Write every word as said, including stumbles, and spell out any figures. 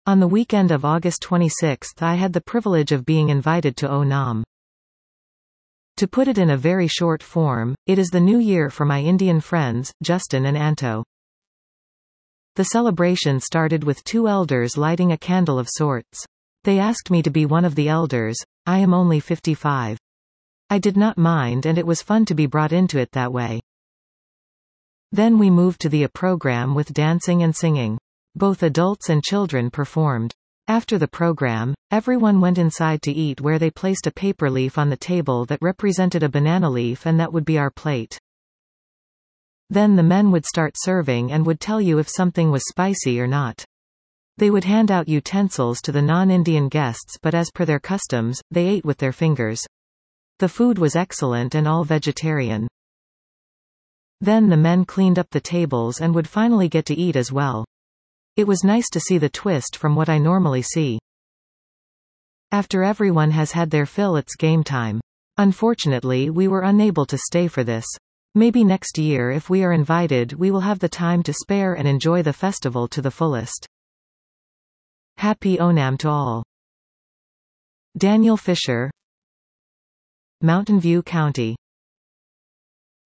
On the weekend of August twenty-sixth I had the privilege of being invited to Onam. To put it in a very short form, it is the new year for my Indian friends, Justin and Anto. The celebration started with two elders lighting a candle of sorts. They asked me to be one of the elders. I am only fifty-five. I did not mind, and it was fun to be brought into it that way. Then we moved to the program with dancing and singing. Both adults and children performed. After the program, everyone went inside to eat, where they placed a paper leaf on the table that represented a banana leaf, and that would be our plate. Then the men would start serving and would tell you if something was spicy or not. They would hand out utensils to the non-Indian guests, but as per their customs, they ate with their fingers. The food was excellent and all vegetarian. Then the men cleaned up the tables and would finally get to eat as well. It was nice to see the twist from what I normally see. After everyone has had their fill, it's game time. Unfortunately, we were unable to stay for this. Maybe next year, if we are invited, we will have the time to spare and enjoy the festival to the fullest. Happy Onam to all. Daniel Fisher, Mountain View County.